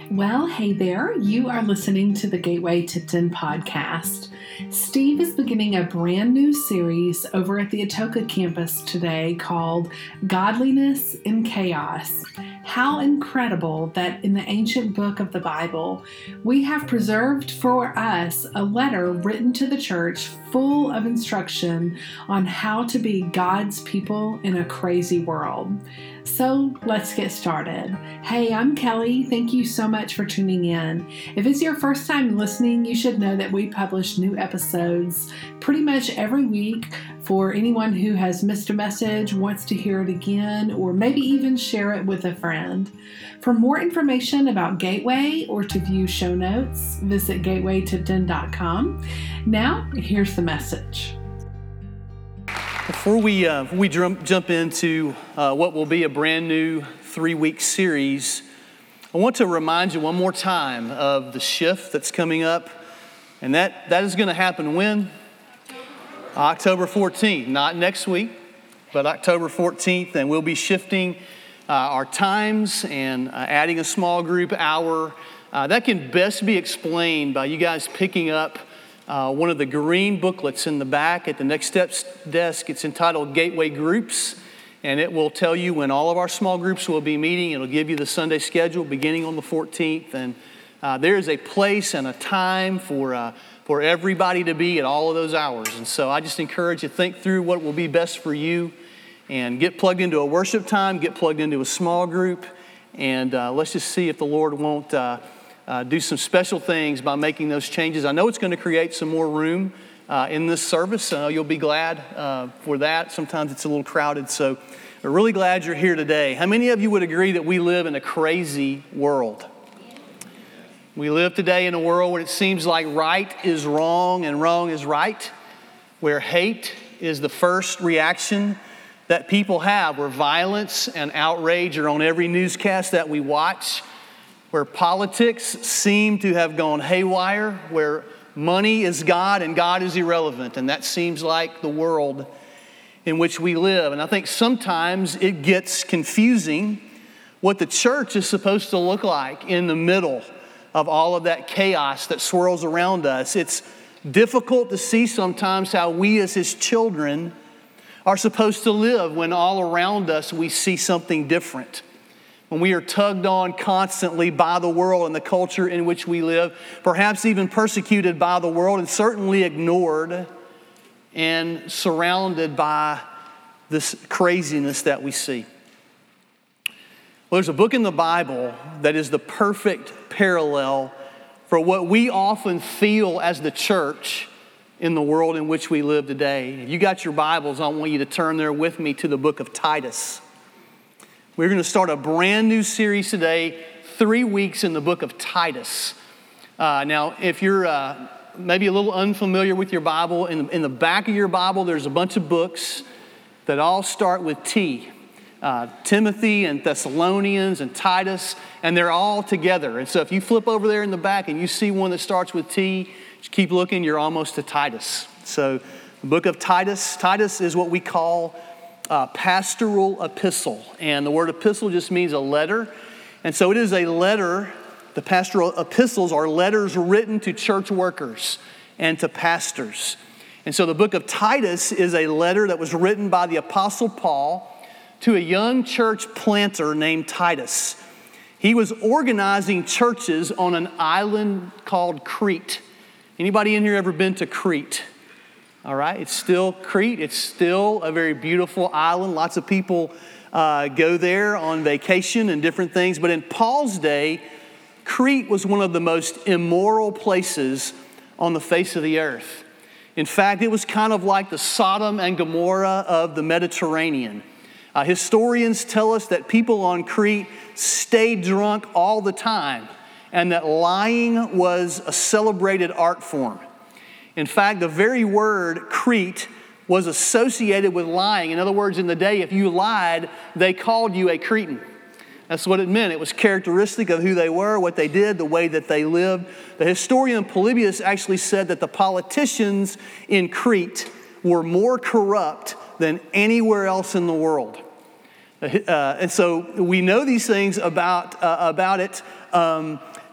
Well, hey there. You are listening to the Gateway Tipton podcast. Steve is beginning a brand new series over at the Atoka campus today called Godliness in Chaos. How incredible that in the ancient book of the Bible, we have preserved for us a letter written to the church full of instruction on how to be God's people in a crazy world. So let's get started. Hey, I'm Kelly. Thank you so much for tuning in. If it's your first time listening, you should know that we publish new episodes pretty much every week for anyone who has missed a message, wants to hear it again, or maybe even share it with a friend. For more information about Gateway or to view show notes, visit gatewaytipton.com. Now, here's the message. Before we jump into what will be a brand new 3-week series, I want to remind you one more time of the shift that's coming up, and that is going to happen when? October 14th, not next week, but October 14th, and we'll be shifting our times and adding a small group hour. That can best be explained by you guys picking up one of the green booklets in the back at the Next Steps desk. It's entitled Gateway Groups, and it will tell you when all of our small groups will be meeting. It'll give you the Sunday schedule beginning on the 14th, and there is a place and a time for everybody to be at all of those hours. And so I just encourage you to think through what will be best for you and get plugged into a worship time, get plugged into a small group, and let's just see if the Lord won't do some special things by making those changes. I know it's going to create some more room in this service. You'll be glad for that. Sometimes it's a little crowded, so we're really glad you're here today. How many of you would agree that we live in a crazy world? We live today in a world where it seems like right is wrong and wrong is right, where hate is the first reaction that people have, where violence and outrage are on every newscast that we watch, where politics seem to have gone haywire, where money is God and God is irrelevant. And that seems like the world in which we live. And I think sometimes it gets confusing what the church is supposed to look like in the middle of all of that chaos that swirls around us. It's difficult to see sometimes how we as His children are supposed to live when all around us we see something different. When we are tugged on constantly by the world and the culture in which we live, perhaps even persecuted by the world and certainly ignored and surrounded by this craziness that we see. Well, there's a book in the Bible that is the perfect parallel for what we often feel as the church in the world in which we live today. If you got your Bibles, I want you to turn there with me to the book of Titus. We're going to start a brand new series today, 3 weeks in the book of Titus. Now, if you're maybe a little unfamiliar with your Bible, in the back of your Bible, there's a bunch of books that all start with T. Timothy and Thessalonians and Titus, and they're all together. And so if you flip over there in the back and you see one that starts with T, just keep looking, you're almost to Titus. So the book of Titus is what we call pastoral epistle. And the word epistle just means a letter. And so it is a letter. The pastoral epistles are letters written to church workers and to pastors. And so the book of Titus is a letter that was written by the Apostle Paul to a young church planter named Titus. He was organizing churches on an island called Crete. Anybody in here ever been to Crete? All right, it's still Crete. It's still a very beautiful island. Lots of people go there on vacation and different things. But in Paul's day, Crete was one of the most immoral places on the face of the earth. In fact, it was kind of like the Sodom and Gomorrah of the Mediterranean. Historians tell us that people on Crete stayed drunk all the time and that lying was a celebrated art form. In fact, the very word Crete was associated with lying. In other words, in the day, if you lied, they called you a Cretan. That's what it meant. It was characteristic of who they were, what they did, the way that they lived. The historian Polybius actually said that the politicians in Crete were more corrupt than anywhere else in the world. And so we know these things about it.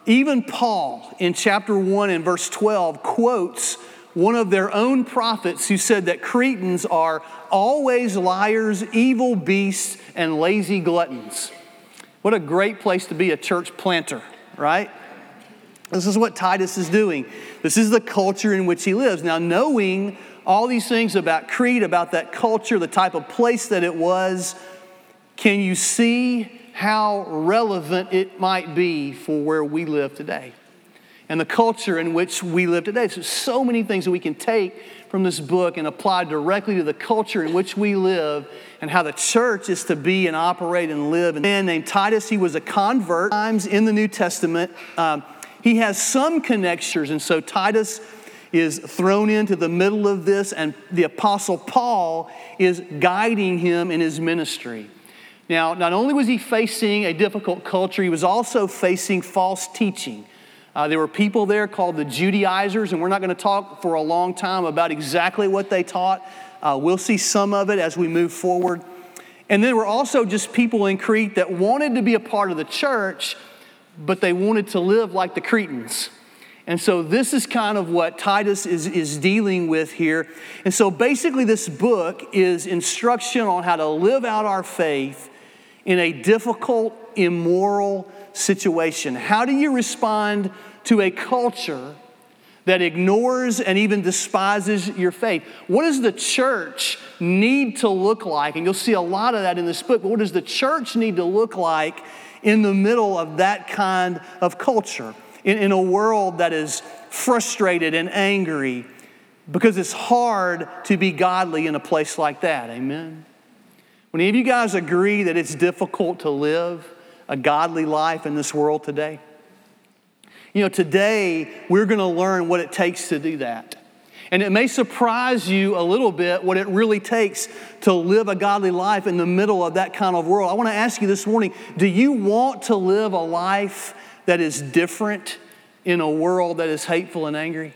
Even Paul, in chapter 1 and verse 12, quotes one of their own prophets who said that Cretans are always liars, evil beasts, and lazy gluttons. What a great place to be a church planter, right? This is what Titus is doing. This is the culture in which he lives. Now, knowing all these things about Crete, about that culture, the type of place that it was, can you see how relevant it might be for where we live today and the culture in which we live today? So, so many things that we can take from this book and apply directly to the culture in which we live and how the church is to be and operate and live. A man named Titus, he was a convert. Times in the New Testament, he has some connections, and so Titus is thrown into the middle of this, and the Apostle Paul is guiding him in his ministry. Now, not only was he facing a difficult culture, he was also facing false teaching. There were people there called the Judaizers, and we're not going to talk for a long time about exactly what they taught. We'll see some of it as we move forward. And there were also just people in Crete that wanted to be a part of the church, but they wanted to live like the Cretans. And so this is kind of what Titus is dealing with here. And so basically this book is instruction on how to live out our faith in a difficult, immoral situation. How do you respond to a culture that ignores and even despises your faith? What does the church need to look like? And you'll see a lot of that in this book. But what does the church need to look like in the middle of that kind of culture? In a world that is frustrated and angry, because it's hard to be godly in a place like that. Amen? Would any of you guys agree that it's difficult to live a godly life in this world today? You know, today we're going to learn what it takes to do that. And it may surprise you a little bit what it really takes to live a godly life in the middle of that kind of world. I want to ask you this morning, do you want to live a life that is different in a world that is hateful and angry?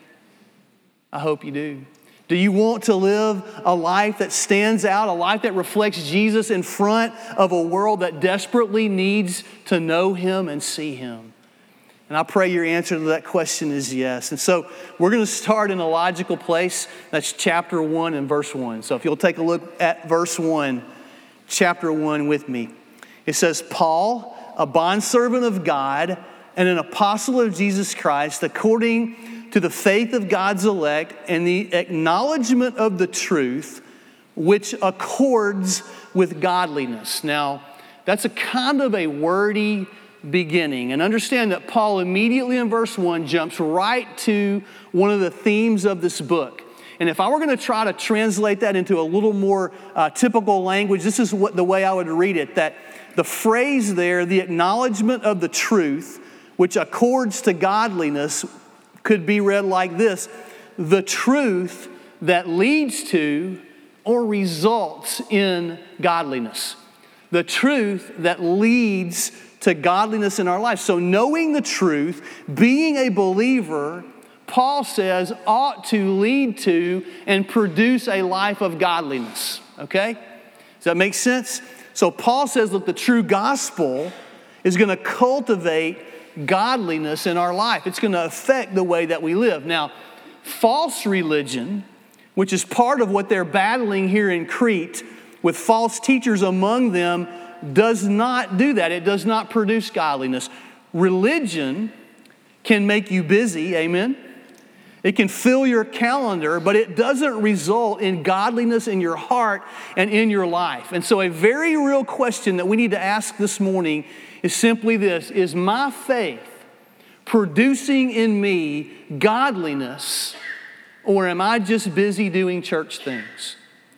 I hope you do. Do you want to live a life that stands out, a life that reflects Jesus in front of a world that desperately needs to know Him and see Him? And I pray your answer to that question is yes. And so we're going to start in a logical place. That's chapter 1 and verse 1. So if you'll take a look at verse 1, chapter 1 with me. It says, Paul, a bondservant of God and an apostle of Jesus Christ, according to the faith of God's elect and the acknowledgement of the truth, which accords with godliness. Now, that's a kind of a wordy beginning. And understand that Paul immediately in verse 1 jumps right to one of the themes of this book. And if I were going to try to translate that into a little more typical language, this is the way I would read it, that the phrase there, the acknowledgement of the truth, which accords to godliness, could be read like this: the truth that leads to or results in godliness. The truth that leads to godliness in our life. So knowing the truth, being a believer, Paul says, ought to lead to and produce a life of godliness. Okay? Does that make sense? So Paul says that the true gospel is going to cultivate godliness in our life. It's going to affect the way that we live. Now, false religion, which is part of what they're battling here in Crete, with false teachers among them, does not do that. It does not produce godliness. Religion can make you busy, amen? It can fill your calendar, but it doesn't result in godliness in your heart and in your life. And so a very real question that we need to ask this morning is simply this: is my faith producing in me godliness, or am I just busy doing church things?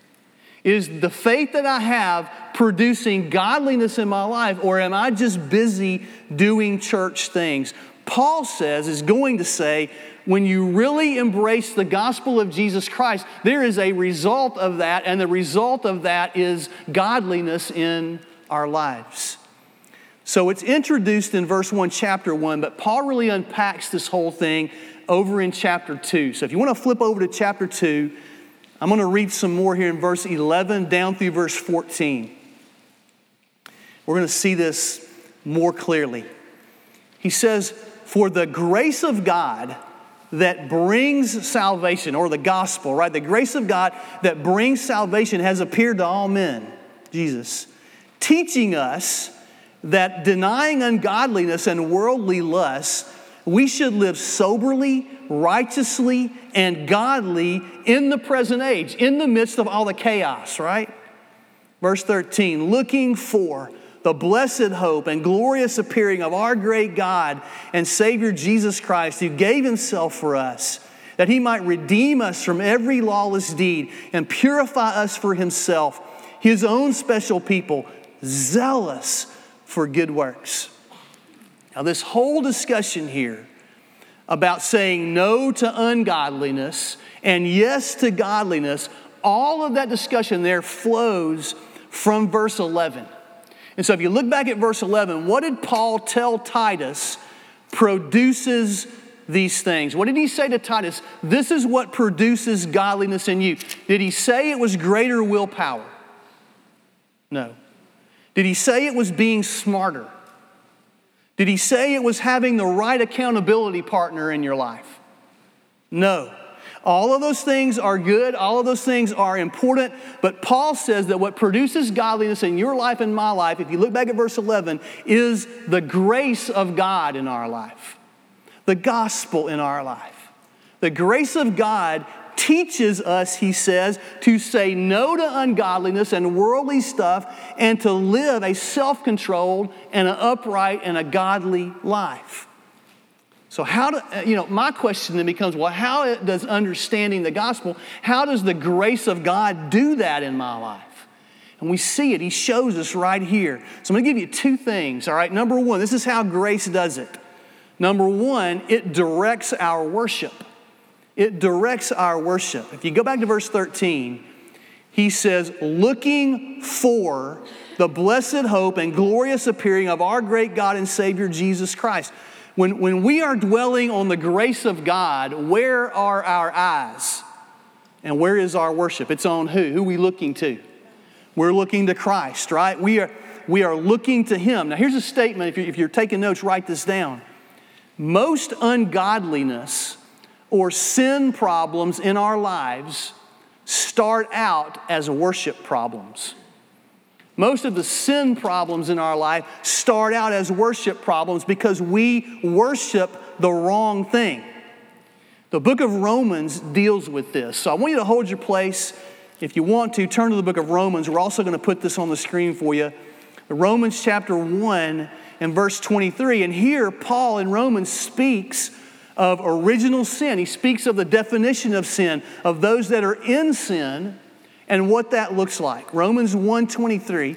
Is the faith that I have producing godliness in my life, or am I just busy doing church things? Paul is going to say, when you really embrace the gospel of Jesus Christ, there is a result of that, and the result of that is godliness in our lives. So it's introduced in verse 1, chapter 1, but Paul really unpacks this whole thing over in chapter 2. So if you want to flip over to chapter 2, I'm going to read some more here in verse 11 down through verse 14. We're going to see this more clearly. He says, For the grace of God that brings salvation, or the gospel, right? The grace of God that brings salvation has appeared to all men, Jesus, teaching us that denying ungodliness and worldly lusts, we should live soberly, righteously, and godly in the present age, in the midst of all the chaos, right? Verse 13, looking for the blessed hope and glorious appearing of our great God and Savior Jesus Christ, who gave himself for us, that he might redeem us from every lawless deed and purify us for himself, his own special people, zealous for good works. Now, this whole discussion here about saying no to ungodliness and yes to godliness, all of that discussion there flows from verse 11. And so if you look back at verse 11, what did Paul tell Titus produces these things? What did he say to Titus? This is what produces godliness in you. Did he say it was greater willpower? No. Did he say it was being smarter? Did he say it was having the right accountability partner in your life? No. All of those things are good. All of those things are important. But Paul says that what produces godliness in your life and my life, if you look back at verse 11, is the grace of God in our life. The gospel in our life. The grace of God teaches us, he says, to say no to ungodliness and worldly stuff and to live a self-controlled and an upright and a godly life. So my question then becomes, well, how does understanding the gospel, how does the grace of God do that in my life? And we see it. He shows us right here. So I'm going to give you two things, all right? Number one, this is how grace does it. Number one, it directs our worship. It directs our worship. If you go back to verse 13, he says, looking for the blessed hope and glorious appearing of our great God and Savior Jesus Christ. When we are dwelling on the grace of God, where are our eyes? And where is our worship? It's on who? Who are we looking to? We're looking to Christ, right? We are looking to him. Now here's a statement. If you're taking notes, write this down. Most ungodliness or sin problems in our lives start out as worship problems. Most of the sin problems in our life start out as worship problems because we worship the wrong thing. The book of Romans deals with this. So I want you to hold your place. If you want to, turn to the book of Romans. We're also going to put this on the screen for you. Romans chapter 1 and verse 23. And here Paul in Romans speaks of original sin. He speaks of the definition of sin, of those that are in sin, and what that looks like. Romans 1:23.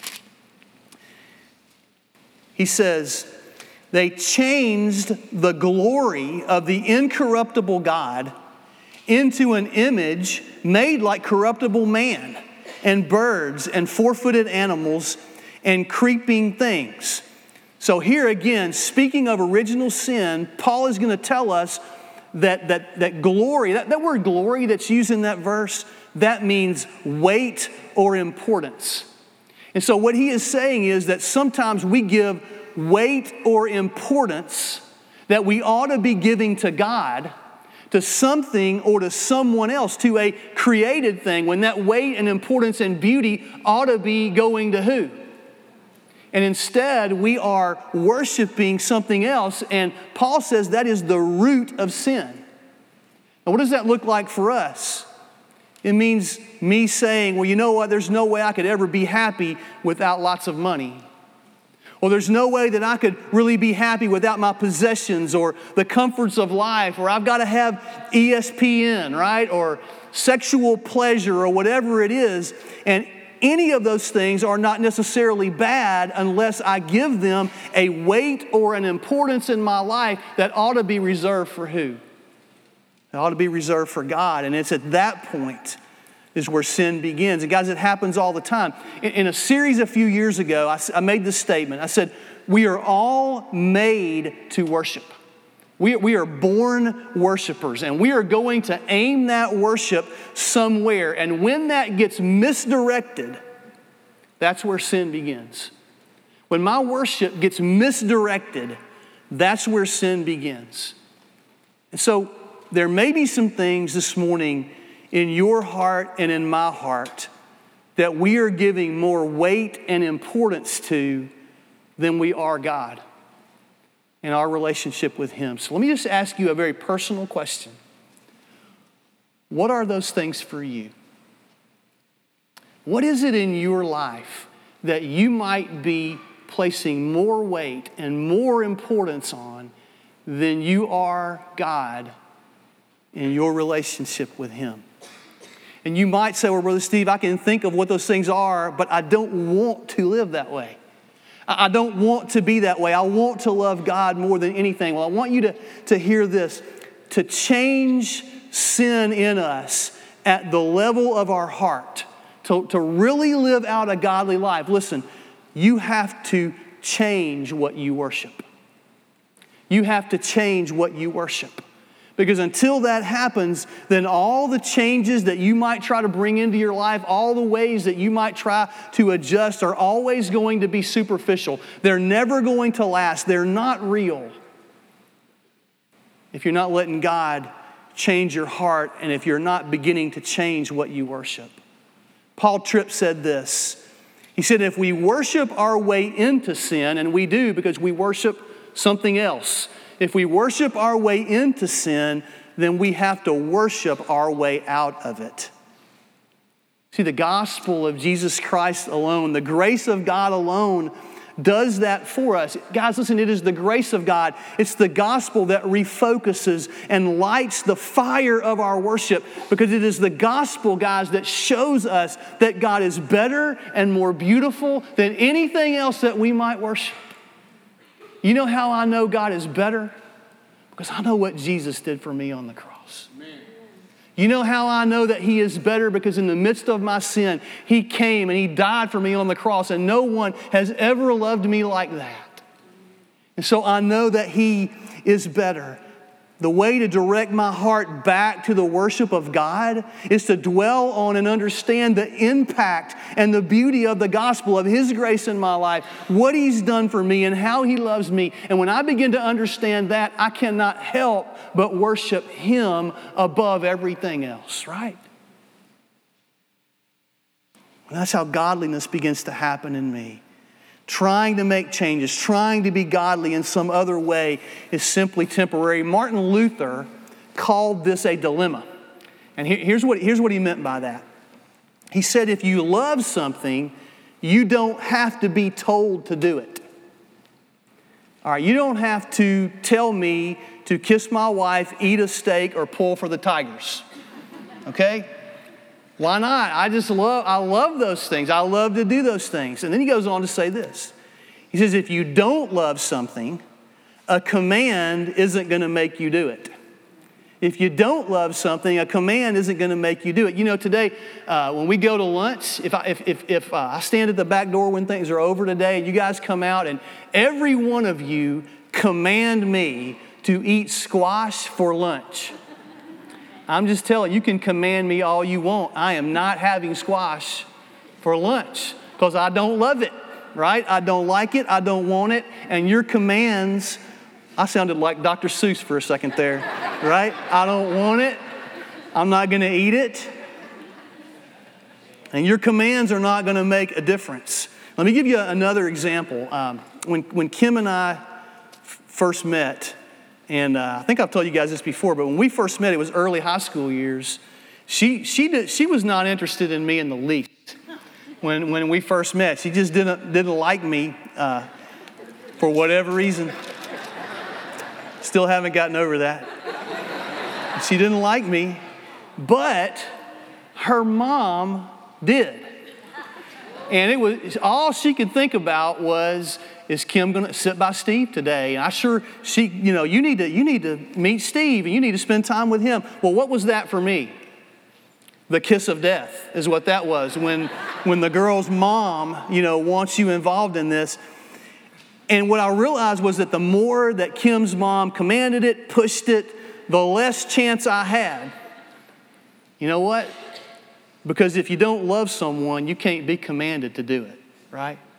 He says, they changed the glory of the incorruptible God into an image made like corruptible man and birds and four-footed animals and creeping things. So here again, speaking of original sin, Paul is going to tell us that glory, that word glory that's used in that verse, that means weight or importance. And so what he is saying is that sometimes we give weight or importance that we ought to be giving to God, to something or to someone else, to a created thing, when that weight and importance and beauty ought to be going to who? And instead, we are worshiping something else, and Paul says that is the root of sin. Now, what does that look like for us? It means me saying, well, you know what? There's no way I could ever be happy without lots of money. Or there's no way that I could really be happy without my possessions or the comforts of life, or I've got to have ESPN, right? Or sexual pleasure or whatever it is. And any of those things are not necessarily bad unless I give them a weight or an importance in my life that ought to be reserved for who? It ought to be reserved for God. And it's at that point is where sin begins. And guys, it happens all the time. In a series a few years ago, I made this statement. I said, we are all made to worship. We are born worshipers, and we are going to aim that worship somewhere. And when that gets misdirected, that's where sin begins. When my worship gets misdirected, That's where sin begins. And so there may be some things this morning in your heart and in my heart that we are giving more weight and importance to than we are God and our relationship with Him. So let me just ask you a very personal question. What are those things for you? What is it in your life that you might be placing more weight and more importance on than you are God in your relationship with Him? And you might say, well, Brother Steve, I can think of what those things are, but I don't want to live that way. I don't want to be that way. I want to love God more than anything. Well, I want you to hear this. To change sin in us at the level of our heart, to really live out a godly life, listen, you have to change what you worship. You have to change what you worship. Because until that happens, then all the changes that you might try to bring into your life, all the ways that you might try to adjust are always going to be superficial. They're never going to last. They're not real. If you're not letting God change your heart and if you're not beginning to change what you worship. Paul Tripp said this. He said, if we worship our way into sin, and we do because we worship something else, if we worship our way into sin, then we have to worship our way out of it. See, the gospel of Jesus Christ alone, the grace of God alone, does that for us. Guys, listen, it is the grace of God. It's the gospel that refocuses and lights the fire of our worship, because it is the gospel, guys, that shows us that God is better and more beautiful than anything else that we might worship. You know how I know God is better? Because I know what Jesus did for me on the cross. Amen. You know how I know that He is better? Because in the midst of my sin, He came and He died for me on the cross, and no one has ever loved me like that. And so I know that He is better. The way to direct my heart back to the worship of God is to dwell on and understand the impact and the beauty of the gospel of His grace in my life, what He's done for me and how He loves me. And when I begin to understand that, I cannot help but worship Him above everything else, right? And that's how godliness begins to happen in me. Trying to make changes, trying to be godly in some other way is simply temporary. Martin Luther called this a dilemma. And here's what he meant by that. He said, if you love something, you don't have to be told to do it. All right, you don't have to tell me to kiss my wife, eat a steak, or pull for the Tigers. Okay? Why not? I love those things. I love to do those things. And then he goes on to say this. He says, if you don't love something, a command isn't going to make you do it. If you don't love something, a command isn't going to make you do it. You know, today, when we go to lunch, if I stand at the back door when things are over today, and you guys come out, and every one of you command me to eat squash for lunch. I'm just telling you, you can command me all you want. I am not having squash for lunch because I don't love it, right? I don't like it. I don't want it. And your commands, I sounded like Dr. Seuss for a second there, right? I don't want it. I'm not going to eat it. And your commands are not going to make a difference. Let me give you another example. When Kim and I first met, and I think I've told you guys this before, but when we first met, it was early high school years. She was not interested in me in the least when we first met. She just didn't like me for whatever reason. Still haven't gotten over that. She didn't like me, but her mom did. And it was all she could think about was, is Kim going to sit by Steve today? And you need to meet Steve and you need to spend time with him. Well, what was that for me? The kiss of death is what that was. When the girl's mom, wants you involved in this. And what I realized was that the more that Kim's mom commanded it, pushed it, the less chance I had. You know what? Because if you don't love someone, you can't be commanded to do it, right?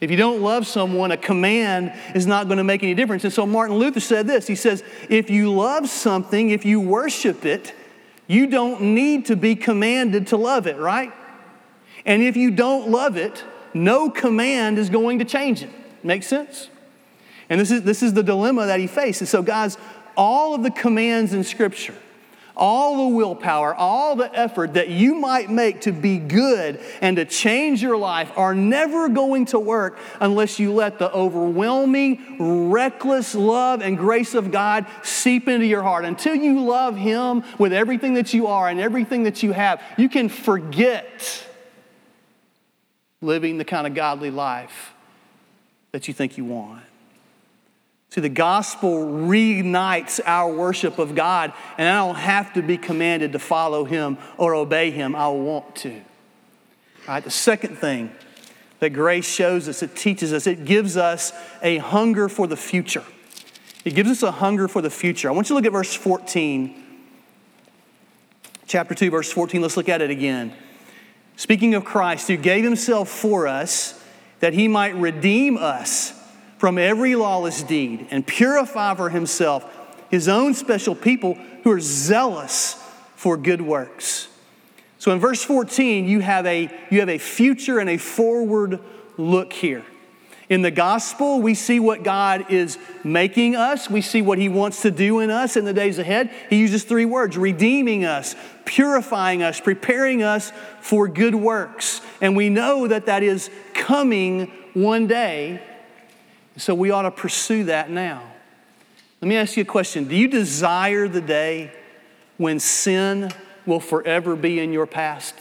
If you don't love someone, a command is not going to make any difference. And so Martin Luther said this. He says, if you love something, if you worship it, you don't need to be commanded to love it, right? And if you don't love it, no command is going to change it. Make sense? And this is the dilemma that he faced. And so guys, all of the commands in Scripture, all the willpower, all the effort that you might make to be good and to change your life are never going to work unless you let the overwhelming, reckless love and grace of God seep into your heart. Until you love Him with everything that you are and everything that you have, you can forget living the kind of godly life that you think you want. See, the gospel reignites our worship of God, and I don't have to be commanded to follow Him or obey Him. I want to. All right, the second thing that grace shows us, it teaches us, it gives us a hunger for the future. It gives us a hunger for the future. I want you to look at verse 14. Chapter 2, verse 14. Let's look at it again. Speaking of Christ, who gave Himself for us that He might redeem us from every lawless deed and purify for Himself His own special people who are zealous for good works. So in verse 14, you have a future and a forward look here. In the gospel, we see what God is making us. We see what He wants to do in us in the days ahead. He uses 3 words: redeeming us, purifying us, preparing us for good works. And we know that that is coming one day. So we ought to pursue that now. Let me ask you a question. Do you desire the day when sin will forever be in your past?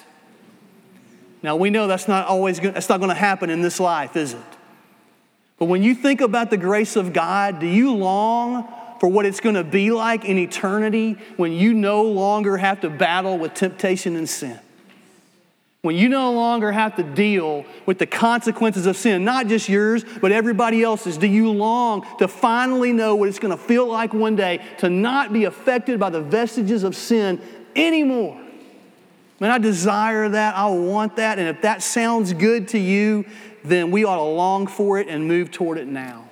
Now we know that's not going to happen in this life, is it? But when you think about the grace of God, do you long for what it's going to be like in eternity when you no longer have to battle with temptation and sin? When you no longer have to deal with the consequences of sin, not just yours, but everybody else's. Do you long to finally know what it's going to feel like one day to not be affected by the vestiges of sin anymore? Man, I desire that. I want that. And if that sounds good to you, then we ought to long for it and move toward it now.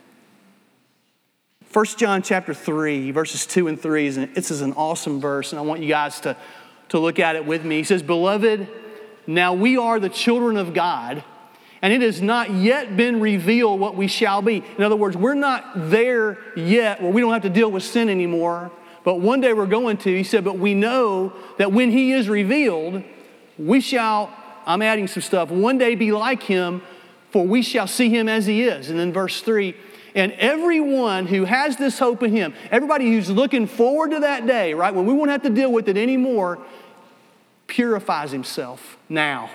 1 John chapter 3, verses 2 and 3, this is an awesome verse, and I want you guys to look at it with me. He says, "Beloved, now we are the children of God, and it has not yet been revealed what we shall be." In other words, we're not there yet where we don't have to deal with sin anymore, but one day we're going to. He said, but we know that when He is revealed, we shall, I'm adding some stuff, one day be like Him, for we shall see Him as He is. And then verse 3, and everyone who has this hope in Him, everybody who's looking forward to that day, right, when we won't have to deal with it anymore, purifies himself now,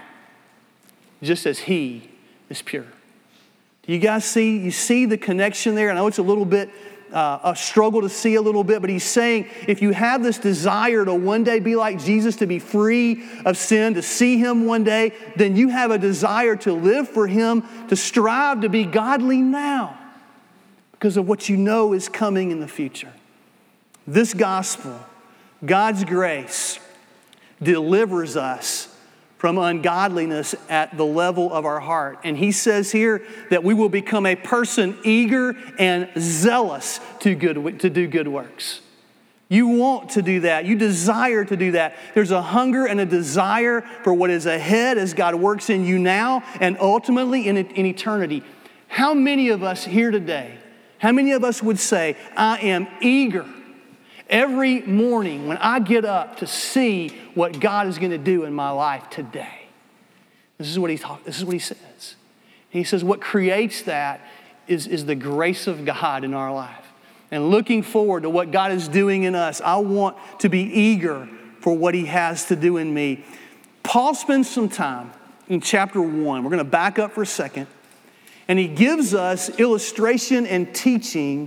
just as He is pure. Do you guys see? You see the connection there? I know it's a little bit a struggle to see a little bit, but he's saying if you have this desire to one day be like Jesus, to be free of sin, to see Him one day, then you have a desire to live for Him, to strive to be godly now because of what you know is coming in the future. This gospel, God's grace, delivers us from ungodliness at the level of our heart. And He says here that we will become a person eager and zealous to do good works. You want to do that. You desire to do that. There's a hunger and a desire for what is ahead as God works in you now and ultimately in eternity. How many of us here today, how many of us would say, I am eager every morning when I get up to see what God is going to do in my life today? This is what he says. And he says what creates that is the grace of God in our life. And looking forward to what God is doing in us, I want to be eager for what He has to do in me. Paul spends some time in chapter 1. We're going to back up for a second. And he gives us illustration and teaching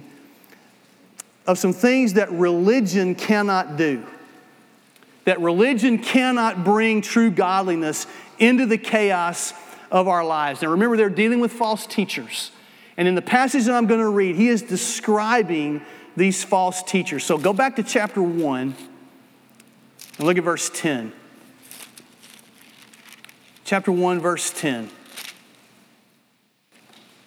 of some things that religion cannot do. That religion cannot bring true godliness into the chaos of our lives. Now remember, they're dealing with false teachers. And in the passage that I'm going to read, he is describing these false teachers. So go back to chapter 1 and look at verse 10. Chapter 1, verse 10.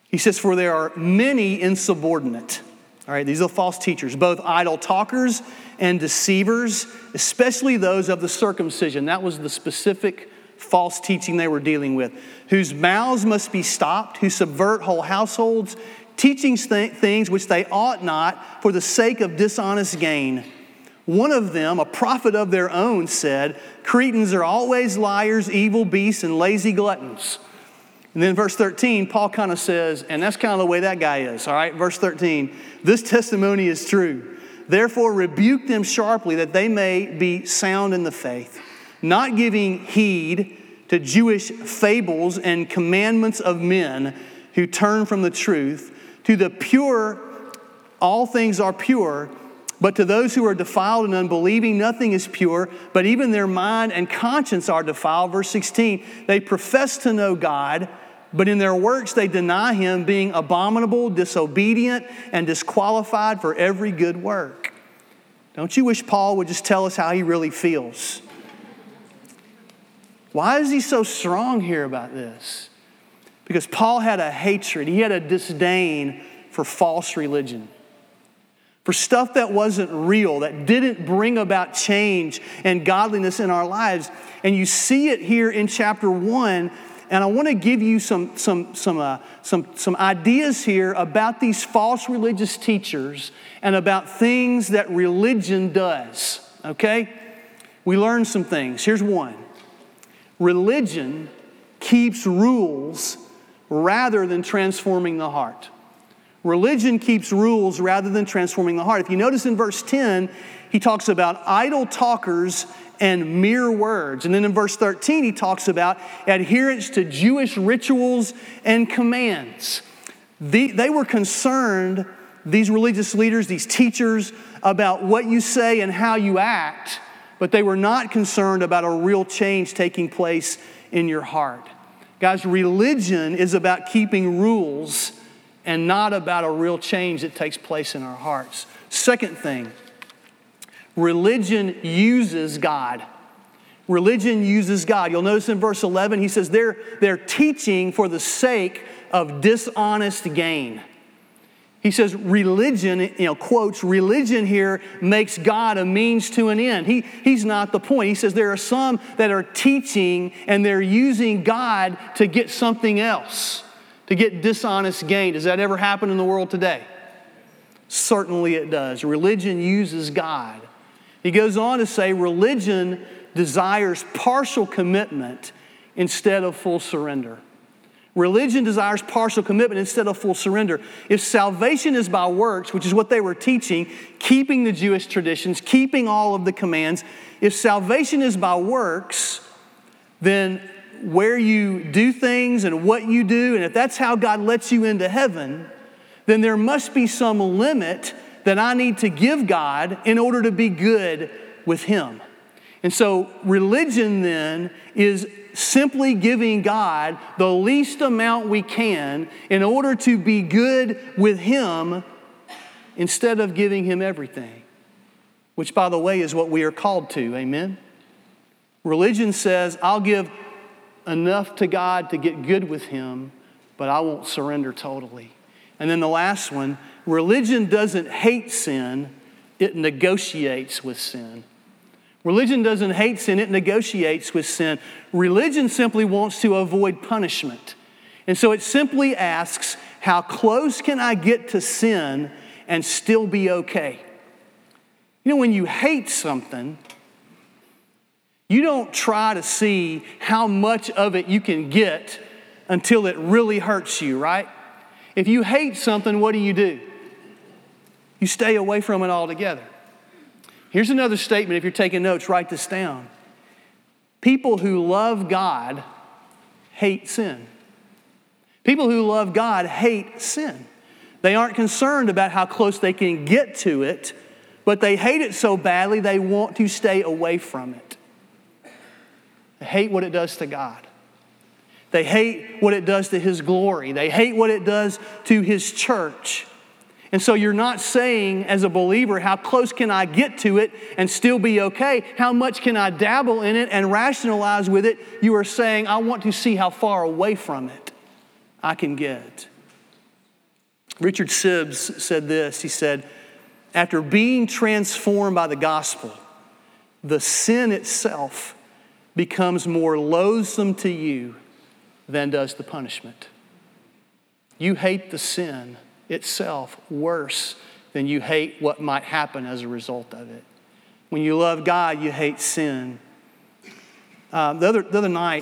He says, for there are many insubordinate. All right, these are false teachers, both idle talkers and deceivers, especially those of the circumcision. That was the specific false teaching they were dealing with. Whose mouths must be stopped, who subvert whole households, teaching things which they ought not for the sake of dishonest gain. One of them, a prophet of their own, said, Cretans are always liars, evil beasts, and lazy gluttons. And then verse 13, Paul kind of says, and that's kind of the way that guy is, all right? Verse 13, this testimony is true. Therefore rebuke them sharply that they may be sound in the faith, not giving heed to Jewish fables and commandments of men who turn from the truth. To the pure, all things are pure, but to those who are defiled and unbelieving, nothing is pure, but even their mind and conscience are defiled. Verse 16, they profess to know God, but in their works they deny Him, being abominable, disobedient, and disqualified for every good work. Don't you wish Paul would just tell us how he really feels? Why is he so strong here about this? Because Paul had a hatred, he had a disdain for false religion. For stuff that wasn't real, that didn't bring about change and godliness in our lives. And you see it here in chapter 1. And I want to give you some ideas here about these false religious teachers and about things that religion does. Okay? We learned some things. Here's one. Religion keeps rules rather than transforming the heart. Religion keeps rules rather than transforming the heart. If you notice in verse 10, he talks about idle talkers and mere words. And then in verse 13, he talks about adherence to Jewish rituals and commands. They were concerned, these religious leaders, these teachers, about what you say and how you act, but they were not concerned about a real change taking place in your heart. Guys, religion is about keeping rules and not about a real change that takes place in our hearts. Second thing, religion uses God. Religion uses God. You'll notice in verse 11, he says they're teaching for the sake of dishonest gain. He says religion, quotes, religion here makes God a means to an end. He's not the point. He says there are some that are teaching and they're using God to get something else, to get dishonest gain. Does that ever happen in the world today? Certainly it does. Religion uses God. He goes on to say religion desires partial commitment instead of full surrender. Religion desires partial commitment instead of full surrender. If salvation is by works, which is what they were teaching, keeping the Jewish traditions, keeping all of the commands, if salvation is by works, then where you do things and what you do, and if that's how God lets you into heaven, then there must be some limit that I need to give God in order to be good with Him. And so religion then is simply giving God the least amount we can in order to be good with Him instead of giving Him everything, which, by the way, is what we are called to. Amen? Religion says, I'll give enough to God to get good with Him, but I won't surrender totally. And then the last one, religion doesn't hate sin, it negotiates with sin. Religion doesn't hate sin, it negotiates with sin. Religion simply wants to avoid punishment. And so it simply asks, how close can I get to sin and still be okay? You know, when you hate something, you don't try to see how much of it you can get until it really hurts you, right? If you hate something, what do? You stay away from it altogether. Here's another statement. If you're taking notes, write this down. People who love God hate sin. People who love God hate sin. They aren't concerned about how close they can get to it, but they hate it so badly they want to stay away from it. They hate what it does to God. They hate what it does to His glory. They hate what it does to His church. And so you're not saying as a believer, how close can I get to it and still be okay? How much can I dabble in it and rationalize with it? You are saying, I want to see how far away from it I can get. Richard Sibbes said this. He said, after being transformed by the gospel, the sin itself becomes more loathsome to you than does the punishment. You hate the sin itself worse than you hate what might happen as a result of it. When you love God, you hate sin. The other night,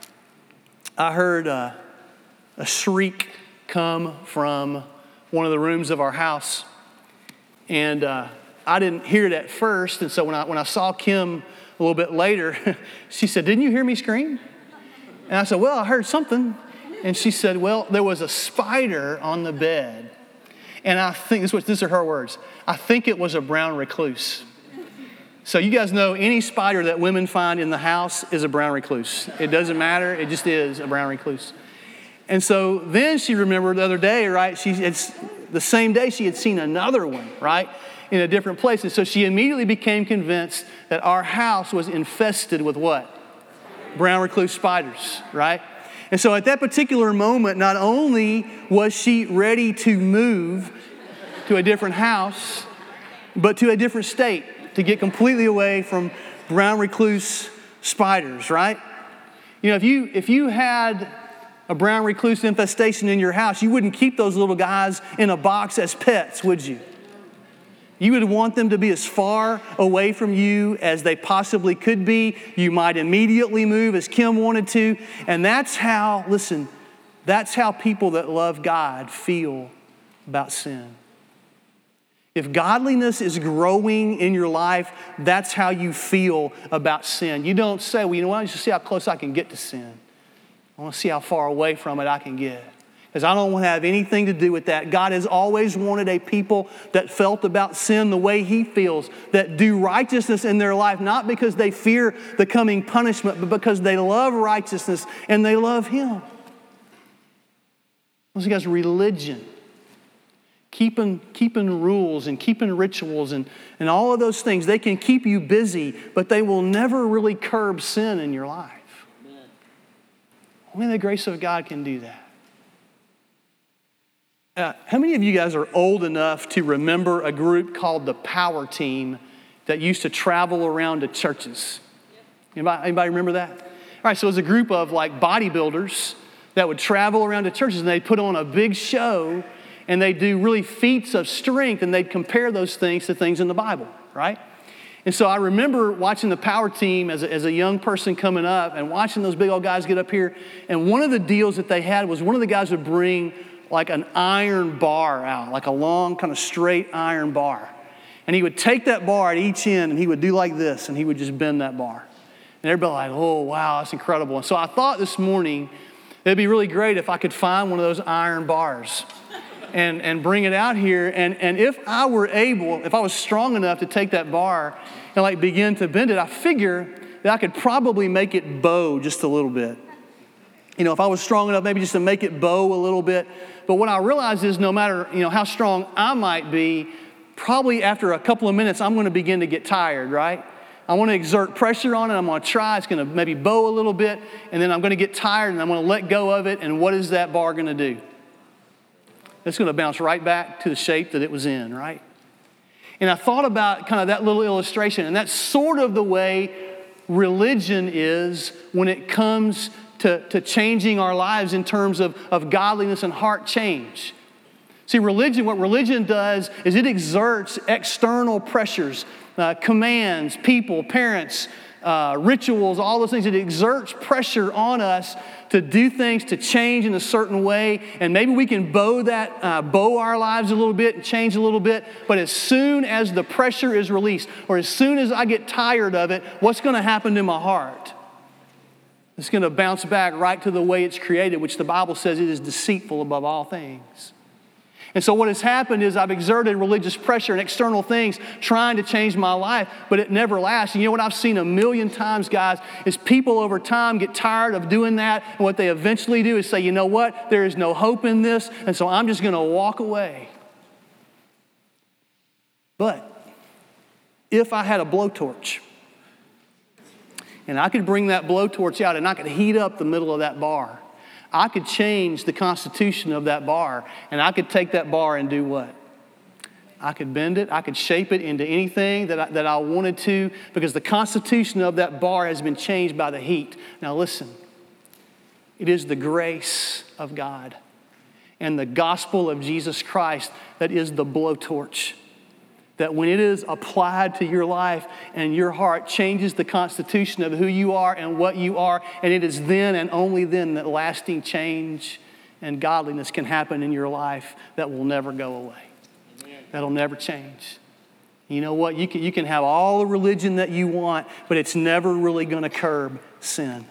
I heard a shriek come from one of the rooms of our house. And I didn't hear it at first. And so when I saw Kim a little bit later, she said, "Didn't you hear me scream?" And I said, "Well, I heard something." And she said, "Well, there was a spider on the bed. And I think," these are her words, "I think it was a brown recluse." So you guys know any spider that women find in the house is a brown recluse. It doesn't matter. It just is a brown recluse. And so then she remembered the other day, right? It's the same day she had seen another one, right? In a different place. And so she immediately became convinced that our house was infested with what? Brown recluse spiders, right? And so at that particular moment, not only was she ready to move to a different house, but to a different state, to get completely away from brown recluse spiders, right? You know, if you had a brown recluse infestation in your house, you wouldn't keep those little guys in a box as pets, would you? You would want them to be as far away from you as they possibly could be. You might immediately move as Kim wanted to. And that's how people that love God feel about sin. If godliness is growing in your life, that's how you feel about sin. You don't say, "Well, you know what? I just see how close I can get to sin. I want to see how far away from it I can get." Because I don't want to have anything to do with that. God has always wanted a people that felt about sin the way He feels, that do righteousness in their life, not because they fear the coming punishment, but because they love righteousness and they love Him. Those guys, religion. Keeping rules and keeping rituals and all of those things, they can keep you busy, but they will never really curb sin in your life. Amen. Only the grace of God can do that. How many of you guys are old enough to remember a group called the Power Team that used to travel around to churches? Anybody remember that? All right, so it was a group of like bodybuilders that would travel around to churches, and they'd put on a big show. And they do really feats of strength, and they'd compare those things to things in the Bible, right? And so I remember watching the Power Team as a young person coming up and watching those big old guys get up here. And one of the deals that they had was one of the guys would bring like an iron bar out, like a long kind of straight iron bar. And he would take that bar at each end and he would do like this, and he would just bend that bar. And everybody like, "Oh, wow, that's incredible." And so I thought this morning it'd be really great if I could find one of those iron bars and bring it out here. And if I was strong enough to take that bar and like begin to bend it, I figure that I could probably make it bow just a little bit. You know, if I was strong enough maybe just to make it bow a little bit. But what I realized is no matter, how strong I might be, probably after a couple of minutes, I'm going to begin to get tired, right? I want to exert pressure on it. I'm going to try. It's going to maybe bow a little bit, and then I'm going to get tired, and I'm going to let go of it. And what is that bar going to do? It's going to bounce right back to the shape that it was in, right? And I thought about kind of that little illustration, and that's sort of the way religion is when it comes to changing our lives in terms of godliness and heart change. See, what religion does is it exerts external pressures, commands, people, parents, rituals, all those things. It exerts pressure on us to do things, to change in a certain way. And maybe we can bow our lives a little bit and change a little bit. But as soon as the pressure is released, or as soon as I get tired of it, what's going to happen to my heart? It's going to bounce back right to the way it's created, which the Bible says it is deceitful above all things. And so what has happened is I've exerted religious pressure and external things trying to change my life, but it never lasts. And you know what I've seen a million times, guys, is people over time get tired of doing that, and what they eventually do is say, "You know what? There is no hope in this, and so I'm just going to walk away." But if I had a blowtorch, and I could bring that blowtorch out and I could heat up the middle of that bar, I could change the constitution of that bar, and I could take that bar and do what? I could bend it. I could shape it into anything that I wanted to, because the constitution of that bar has been changed by the heat. Now listen, it is the grace of God and the gospel of Jesus Christ that is the blowtorch. That when it is applied to your life and your heart changes the constitution of who you are and what you are, and it is then and only then that lasting change and godliness can happen in your life that will never go away. That'll never change. You know what? You can have all the religion that you want, but it's never really going to curb sin.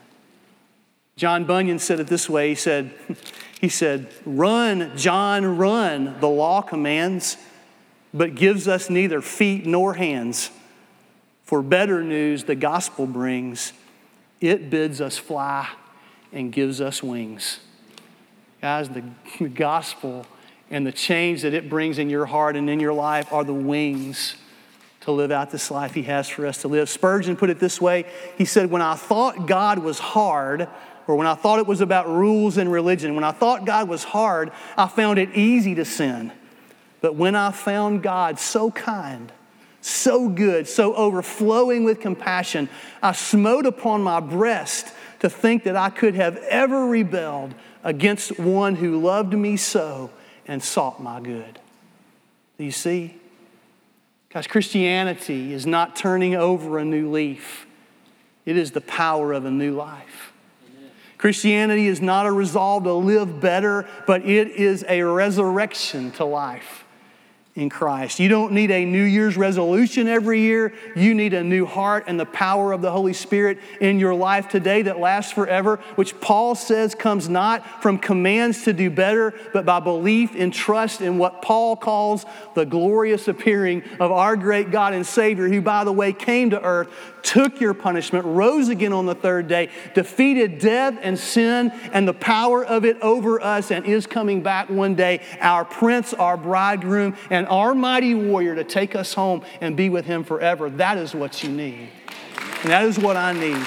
John Bunyan said it this way. He said, "Run, John, run, the law commands, but gives us neither feet nor hands. For better news the gospel brings. It bids us fly and gives us wings." Guys, the gospel and the change that it brings in your heart and in your life are the wings to live out this life He has for us to live. Spurgeon put it this way. He said, "When I thought God was hard, or when I thought it was about rules and religion, when I thought God was hard, I found it easy to sin. But when I found God so kind, so good, so overflowing with compassion, I smote upon my breast to think that I could have ever rebelled against one who loved me so and sought my good." Do you see? Guys, Christianity is not turning over a new leaf. It is the power of a new life. Christianity is not a resolve to live better, but it is a resurrection to life in Christ. You don't need a New Year's resolution every year. You need a new heart and the power of the Holy Spirit in your life today that lasts forever, which Paul says comes not from commands to do better, but by belief and trust in what Paul calls the glorious appearing of our great God and Savior, who, by the way, came to earth, took your punishment, rose again on the third day, defeated death and sin and the power of it over us, and is coming back one day, our Prince, our bridegroom, and our mighty warrior to take us home and be with Him forever. That is what you need. And that is what I need.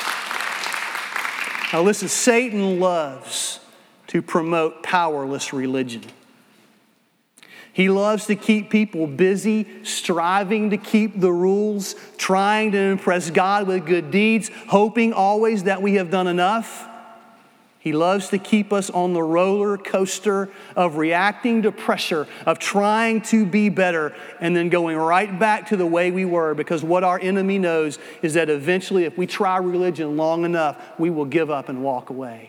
Now listen, Satan loves to promote powerless religion. He loves to keep people busy, striving to keep the rules, trying to impress God with good deeds, hoping always that we have done enough. He loves to keep us on the roller coaster of reacting to pressure, of trying to be better, and then going right back to the way we were, because what our enemy knows is that eventually, if we try religion long enough, we will give up and walk away.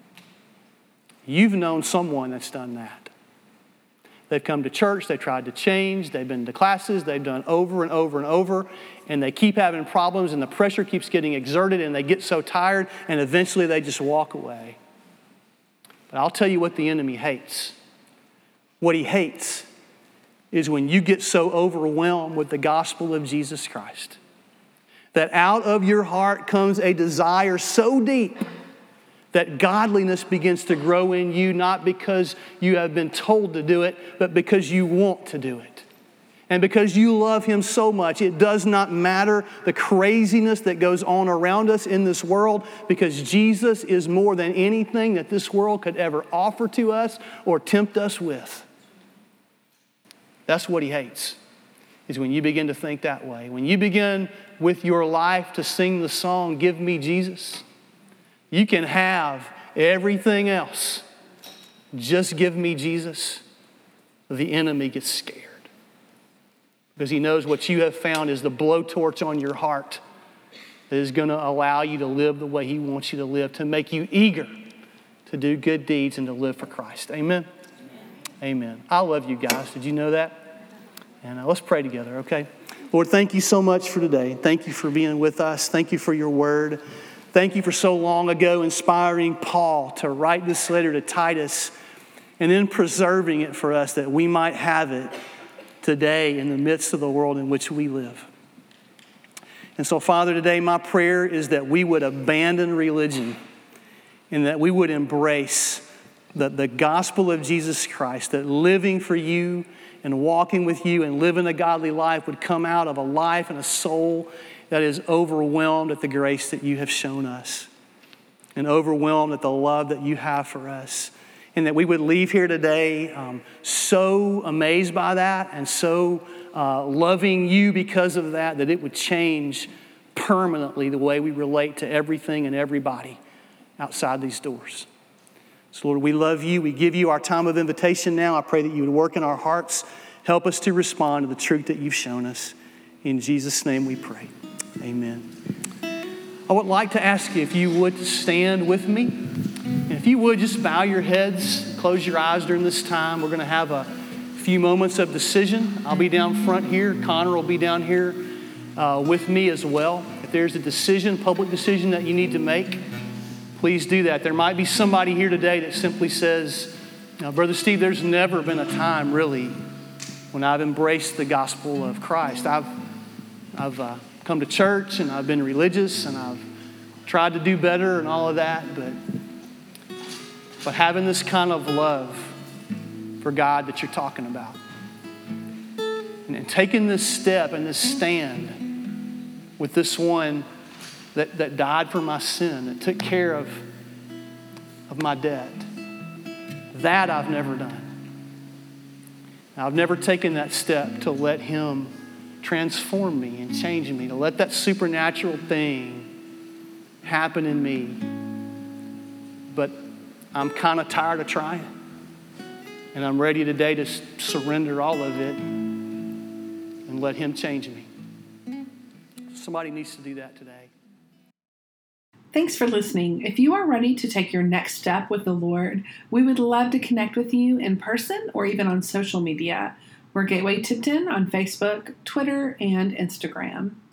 You've known someone that's done that. They've come to church, they tried to change, they've been to classes, they've done over and over and over, and they keep having problems, and the pressure keeps getting exerted, and they get so tired, and eventually they just walk away. But I'll tell you what the enemy hates. What he hates is when you get so overwhelmed with the gospel of Jesus Christ that out of your heart comes a desire so deep that godliness begins to grow in you, not because you have been told to do it, but because you want to do it. And because you love Him so much, it does not matter the craziness that goes on around us in this world, because Jesus is more than anything that this world could ever offer to us or tempt us with. That's what He hates, is when you begin to think that way. When you begin with your life to sing the song, "Give Me Jesus," you can have everything else. Just give me Jesus. The enemy gets scared, because he knows what you have found is the blowtorch on your heart that is going to allow you to live the way He wants you to live, to make you eager to do good deeds and to live for Christ. Amen? Amen. I love you guys. Did you know that? And let's pray together, okay? Lord, thank you so much for today. Thank you for being with us. Thank you for your word. Thank you for so long ago inspiring Paul to write this letter to Titus and then preserving it for us that we might have it today in the midst of the world in which we live. And so, Father, today my prayer is that we would abandon religion and that we would embrace the gospel of Jesus Christ, that living for you and walking with you and living a godly life would come out of a life and a soul that is overwhelmed at the grace that you have shown us. and overwhelmed at the love that you have for us. And that we would leave here today so amazed by that and so loving you because of that, that it would change permanently the way we relate to everything and everybody outside these doors. So Lord, we love you. We give you our time of invitation now. I pray that you would work in our hearts. Help us to respond to the truth that you've shown us. In Jesus' name we pray. Amen. I would like to ask you if you would stand with me. And if you would just bow your heads, close your eyes during this time. We're going to have a few moments of decision. I'll be down front here. Connor will be down here with me as well. If there's a decision, public decision that you need to make, please do that. There might be somebody here today that simply says, Brother Steve, there's never been a time really when I've embraced the gospel of Christ. I've come to church and I've been religious and I've tried to do better and all of that, but having this kind of love for God that you're talking about, and taking this step and this stand with this one that died for my sin, that took care of my debt, that I've never done. I've never taken that step to let him transform me and change me, to let that supernatural thing happen in me. But I'm kind of tired of trying. And I'm ready today to surrender all of it and let him change me. Somebody needs to do that today. Thanks for listening. If you are ready to take your next step with the Lord, we would love to connect with you in person or even on social media. We're Gateway Tipton on Facebook, Twitter, and Instagram.